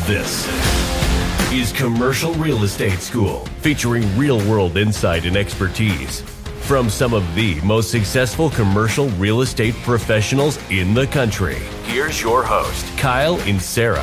This is Commercial Real Estate School, featuring real-world insight and expertise from some of the most successful commercial real estate professionals in the country. Here's your host, Kyle and Sarah.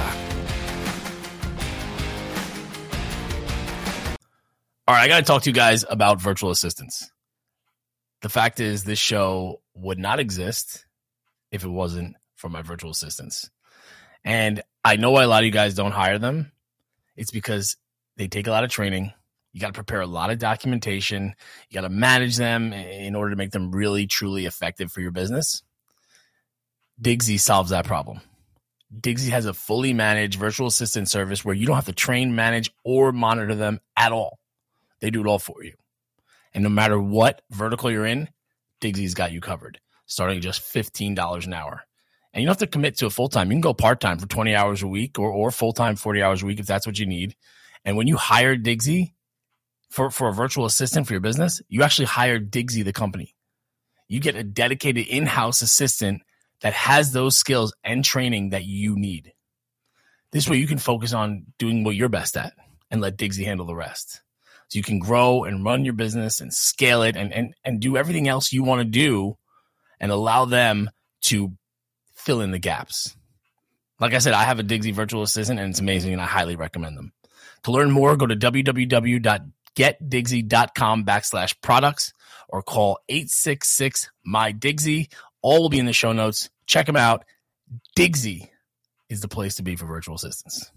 All right, I got to talk to you guys about virtual assistants. The fact is, this show would not exist if it wasn't for my virtual assistants. And I know why a lot of you guys don't hire them. It's because they take a lot of training. You got to prepare a lot of documentation. You got to manage them in order to make them really, truly effective for your business. Digsy solves that problem. Digsy has a fully managed virtual assistant service where you don't have to train, manage, or monitor them at all. They do it all for you. And no matter what vertical you're in, Digsy's got you covered, starting at just $15 an hour. And you don't have to commit to a full-time. You can go part-time for 20 hours a week or full-time 40 hours a week if that's what you need. And when you hire Digsy for a virtual assistant for your business, you actually hire Digsy, the company. You get a dedicated in-house assistant that has those skills and training that you need. This way you can focus on doing what you're best at and let Digsy handle the rest. So you can grow and run your business and scale it and do everything else you want to do and allow them to fill in the gaps. Like I said, I have a Digsy virtual assistant and it's amazing and I highly recommend them. To learn more, go to www.getdigsy.com/products or call 866-MY-DIGSY. All will be in the show notes. Check them out. Digsy is the place to be for virtual assistants.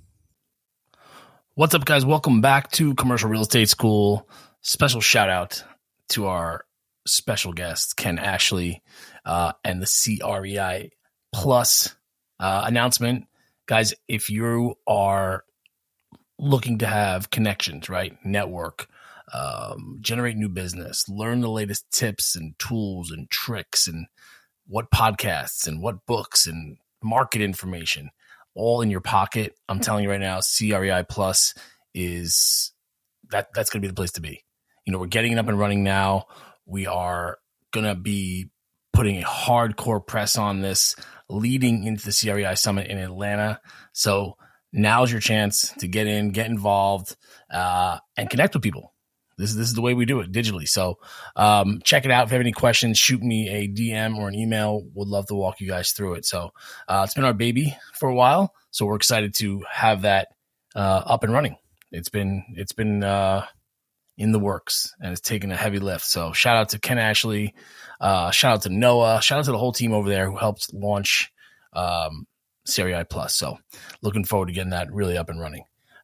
What's up, guys? Welcome back to Commercial Real Estate School. Special shout out to our special guest, Ken Ashley, and the CREI Plus announcement. Guys, if you are looking to have connections, right? Network, generate new business, learn the latest tips and tools and tricks and what podcasts and what books and market information, all in your pocket. I'm telling you right now, CREI Plus is that's going to be the place to be. You know, we're getting it up and running now. We are going to be putting a hardcore press on this leading into the CREI Summit in Atlanta. So now's your chance to get in, get involved, and connect with people. This is the way we do it digitally. So check it out. If you have any questions, shoot me a DM or an email. Would love to walk you guys through it. So it's been our baby for a while. So we're excited to have that up and running. It's been in the works and it's taken a heavy lift. So shout out to Ken Ashley. Shout out to Noah. Shout out to the whole team over there who helped launch CREI Plus. So looking forward to getting that really up and running.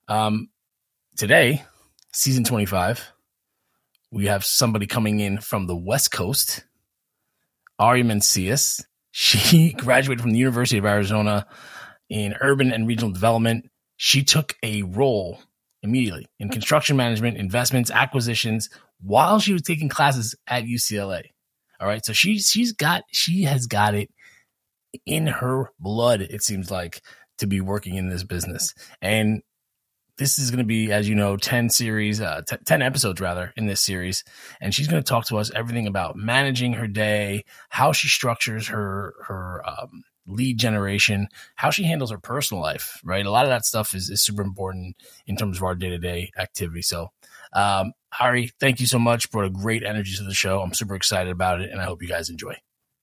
Today, season 25, we have somebody coming in from the West Coast, Ari Mencius. She graduated from the University of Arizona in urban and regional development. She took a role immediately in construction management, investments, acquisitions, while she was taking classes at UCLA. All right. So she has got it in her blood, it seems like, to be working in this business. And this is going to be, as you know, 10 episodes rather in this series. And she's going to talk to us everything about managing her day, how she structures her lead generation, how she handles her personal life, right? A lot of that stuff is super important in terms of our day-to-day activity. So, Ari, thank you so much. Brought a great energy to the show. I'm super excited about it, and I hope you guys enjoy.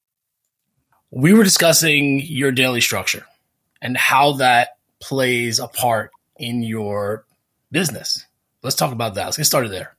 We were discussing your daily structure and how that plays a part in your business. Let's talk about that. Let's get started there.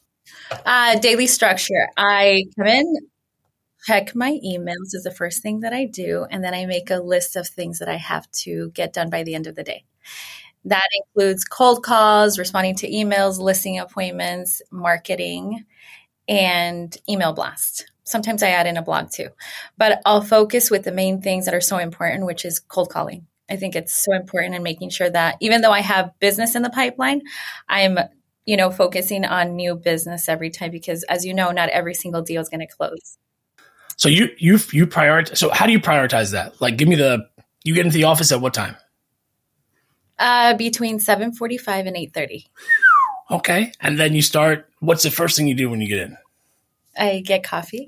Daily structure. I come in, check my emails is the first thing that I do, and then I make a list of things that I have to get done by the end of the day. That includes cold calls, responding to emails, listing appointments, marketing, and email blast. Sometimes I add in a blog too, but I'll focus with the main things that are so important, which is cold calling. I think it's so important in making sure that even though I have business in the pipeline, I'm, focusing on new business every time because, as you know, not every single deal is going to close. So you prioritize. So how do you prioritize that? Like, you get into the office at what time? Between 7:45 and 8:30. Okay. And then you start, what's the first thing you do when you get in? I get coffee.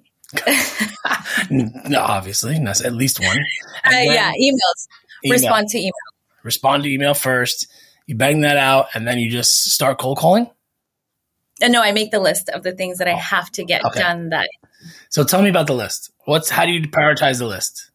No, obviously. At least one. Emails. Respond to email. Respond to email first. You bang that out, and then you just start cold calling? And no, I make the list of the things that I have to get done that. So tell me about the list. How do you prioritize the list?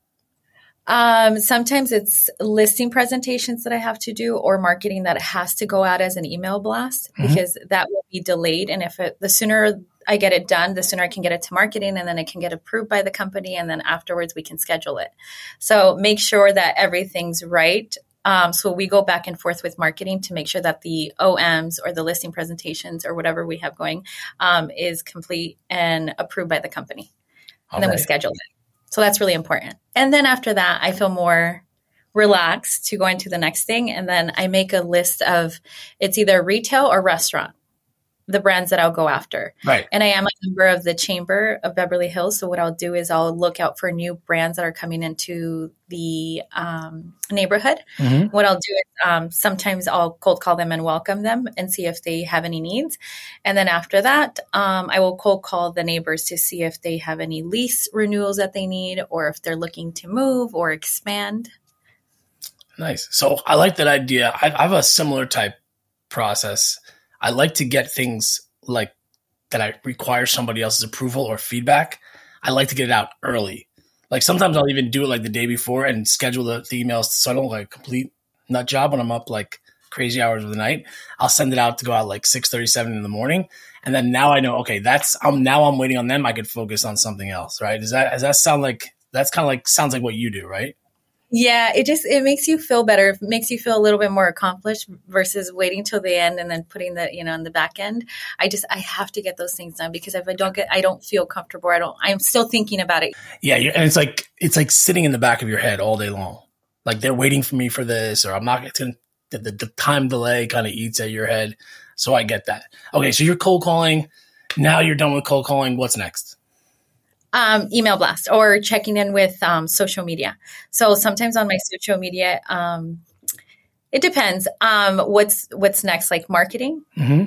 Sometimes it's listing presentations that I have to do or marketing that has to go out as an email blast because that will be delayed. And the sooner I get it done, the sooner I can get it to marketing and then it can get approved by the company. And then afterwards we can schedule it. So make sure that everything's right. So we go back and forth with marketing to make sure that the OMs or the listing presentations or whatever we have going is complete and approved by the company. And then we schedule it. So that's really important. And then after that, I feel more relaxed to go into the next thing. And then I make a list of it's either retail or restaurant, the brands that I'll go after. Right. And I am a member of the Chamber of Beverly Hills. So what I'll do is I'll look out for new brands that are coming into the neighborhood. What I'll do is sometimes I'll cold call them and welcome them and see if they have any needs. And then after that, I will cold call the neighbors to see if they have any lease renewals that they need or if they're looking to move or expand. Nice. So I like that idea. I have a similar type process. I like to get things like that I require somebody else's approval or feedback. I like to get it out early. Like sometimes I'll even do it like the day before and schedule the emails so I don't like complete nut job when I'm up like crazy hours of the night. I'll send it out to go out like 6:37 in the morning. And then now I know, okay, I'm waiting on them. I could focus on something else, right? Does that sound like, sounds like what you do, right? Yeah, it makes you feel better. It makes you feel a little bit more accomplished versus waiting till the end and then putting the, in the back end. I have to get those things done because if I don't feel comfortable. I'm still thinking about it. Yeah. And it's like sitting in the back of your head all day long. Like they're waiting for me for this, or I'm not getting the time delay kind of eats at your head. So I get that. Okay. So you're cold calling. Now you're done with cold calling. What's next? Email blast or checking in with social media. So sometimes on my social media, it depends. What's next, like marketing.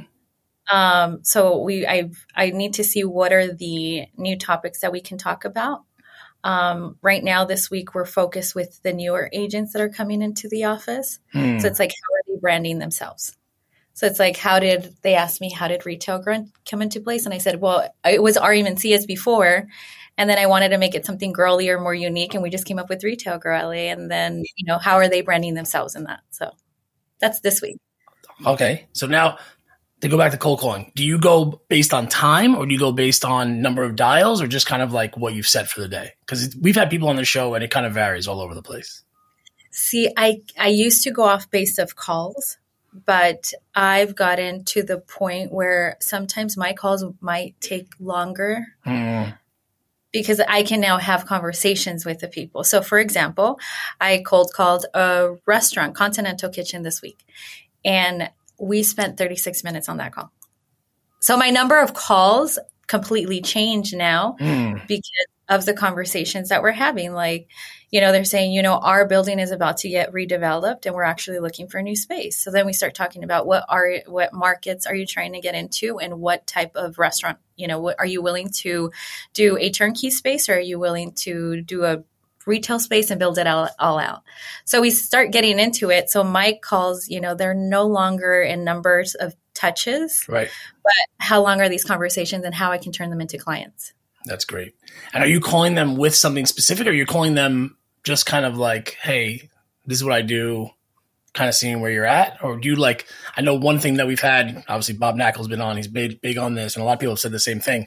So I need to see what are the new topics that we can talk about. Right now, this week, we're focused with the newer agents that are coming into the office. So it's like, how are they branding themselves? So it's like, they asked me, how did retail come into place? And I said, well, it was RM and CS before. And then I wanted to make it something girlier, more unique. And we just came up with Retail Girl LA. And then, how are they branding themselves in that? So that's this week. Okay. So now to go back to cold calling, do you go based on time or do you go based on number of dials or just kind of like what you've set for the day? Because we've had people on the show and it kind of varies all over the place. See, I used to go off based of calls. But I've gotten to the point where sometimes my calls might take longer because I can now have conversations with the people. So, for example, I cold called a restaurant, Continental Kitchen, this week, and we spent 36 minutes on that call. So my number of calls completely changed now because of the conversations that we're having. Like, they're saying, our building is about to get redeveloped and we're actually looking for a new space. So then we start talking about what markets are you trying to get into and what type of restaurant, what are you willing to do a turnkey space or are you willing to do a retail space and build it all out? So we start getting into it. So my calls, they're no longer in numbers of touches, right? But how long are these conversations and how I can turn them into clients. That's great. And are you calling them with something specific or are you calling them just kind of like, hey, this is what I do, kind of seeing where you're at? Or do you I know one thing that we've had, obviously Bob Knackle's been on, he's big on this, and a lot of people have said the same thing.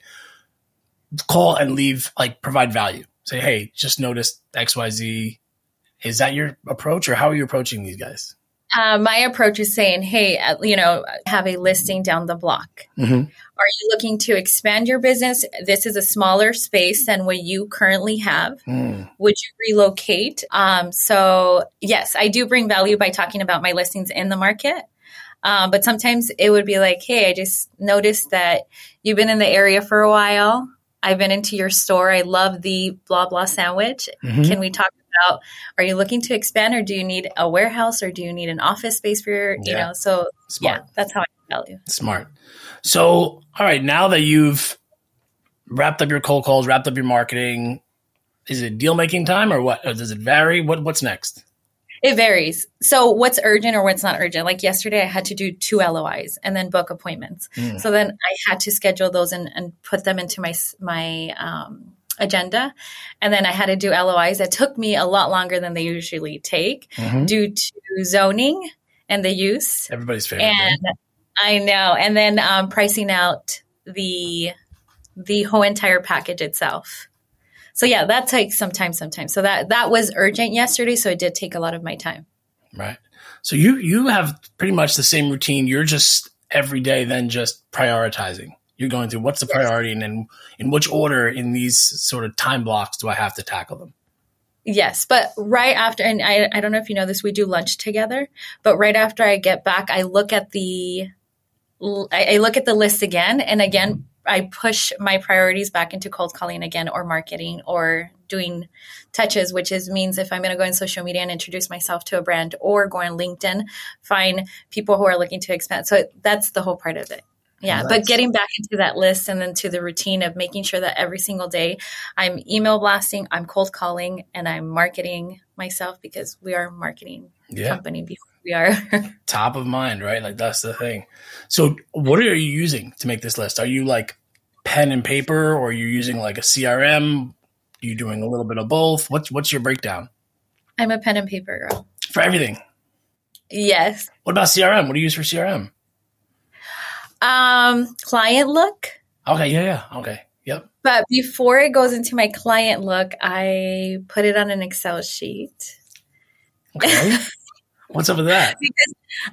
Call and leave, provide value. Say, hey, just noticed XYZ. Is that your approach or how are you approaching these guys? My approach is saying, hey, have a listing down the block. Are you looking to expand your business? This is a smaller space than what you currently have. Would you relocate? So yes, I do bring value by talking about my listings in the market. But sometimes it would be like, hey, I just noticed that you've been in the area for a while. I've been into your store. I love the blah, blah sandwich. Can we talk about, are you looking to expand or do you need a warehouse or do you need an office space for your, so Smart. Yeah, that's how I value. Smart. So, all right, now that you've wrapped up your cold calls, wrapped up your marketing, is it deal making time or what? Or does it vary? What's next? It varies. So what's urgent or what's not urgent? Like yesterday, I had to do 2 LOIs and then book appointments. So then I had to schedule those and put them into my agenda. And then I had to do LOIs that took me a lot longer than they usually take due to zoning and the use. Everybody's favorite. And I know. And then pricing out the whole entire package itself. So yeah, that takes some time sometimes. So that was urgent yesterday. So it did take a lot of my time. Right. So you have pretty much the same routine. You're just every day then just prioritizing. You're going through what's the priority and then in which order in these sort of time blocks do I have to tackle them? Yes. But right after, and I don't know if you know this, we do lunch together, but right after I get back, I look at the list again. And again, I push my priorities back into cold calling again, or marketing, or doing touches, which means if I'm going to go in social media and introduce myself to a brand, or go on LinkedIn, find people who are looking to expand. So that's the whole part of it. Yeah. But getting back into that list and then to the routine of making sure that every single day I'm email blasting, I'm cold calling, and I'm marketing myself, because we are a marketing company before we are top of mind, right? Like that's the thing. So what are you using to make this list? Are you like pen and paper, or are you using like a CRM? Are you doing a little bit of both? What's your breakdown? I'm a pen and paper girl. For everything? Yes. What about CRM? What do you use for CRM? Client look. Okay. Yeah. Okay. Yep. But before it goes into my client look, I put it on an Excel sheet. Okay. What's up with that? Because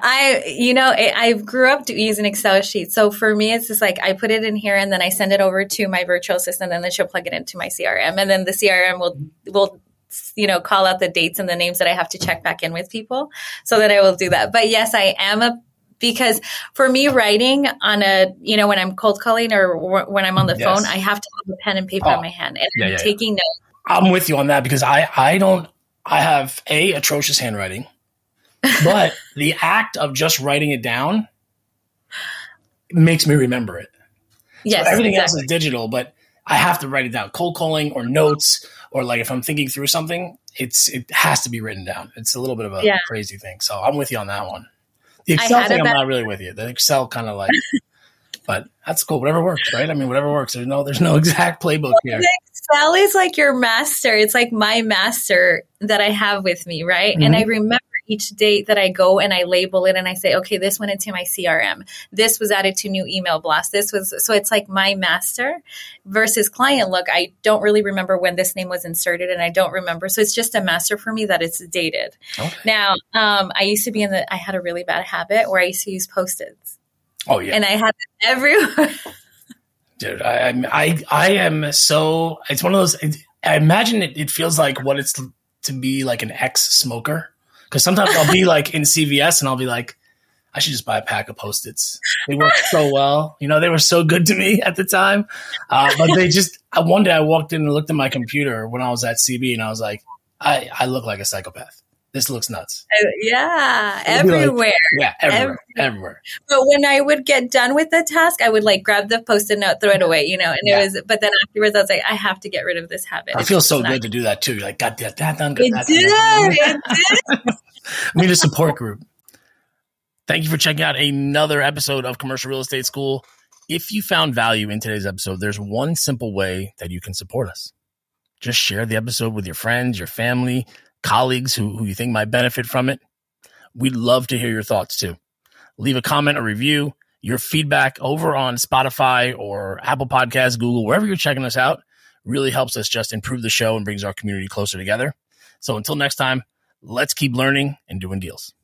I grew up using Excel sheets. So for me, it's just like I put it in here and then I send it over to my virtual assistant, and then she'll plug it into my CRM. And then the CRM will call out the dates and the names that I have to check back in with people, so that I will do that. But yes, I am because for me, writing on when I'm cold calling or when I'm on the phone, I have to have a pen and paper in my hand, and I'm taking notes. I'm with you on that, because I have atrocious handwriting, but the act of just writing it down makes me remember it. Yes, so everything else is digital, but I have to write it down. Cold calling or notes, or like if I'm thinking through something, it has to be written down. It's a little bit of a crazy thing. So I'm with you on that one. The Excel thing, I'm not really with you. The Excel kind of like, but that's cool. Whatever works, right? I mean, whatever works. There's no exact playbook here. Excel is like your master. It's like my master that I have with me, right? And I remember each date that I go and I label it and I say, okay, this went into my CRM. This was added to new email blast. So it's like my master versus client look. I don't really remember when this name was inserted, and I don't remember. So it's just a master for me that it's dated. Okay. Now, I used to be I had a really bad habit where I used to use Post-its. Oh yeah. And I had it everywhere. Dude, I am so, it's one of those, I imagine it feels like what it's to be like an ex-smoker. Because sometimes I'll be like in CVS and I'll be like, I should just buy a pack of Post-its. They work so well. They were so good to me at the time. But they just, one day I walked in and looked at my computer when I was at CB, and I was like, I look like a psychopath. This looks nuts. Yeah, everywhere. Like, everywhere. But when I would get done with the task, I would like grab the Post-it note, throw it away, and it was, but then afterwards I was like, I have to get rid of this habit. It feels so good to do that too. You're like, got that done. It did. We need a support group. Thank you for checking out another episode of Commercial Real Estate School. If you found value in today's episode, there's one simple way that you can support us. Just share the episode with your friends, your family, colleagues who you think might benefit from it. We'd love to hear your thoughts too. Leave a comment or review. Your feedback over on Spotify or Apple Podcasts, Google, wherever you're checking us out, really helps us just improve the show and brings our community closer together. So until next time, let's keep learning and doing deals.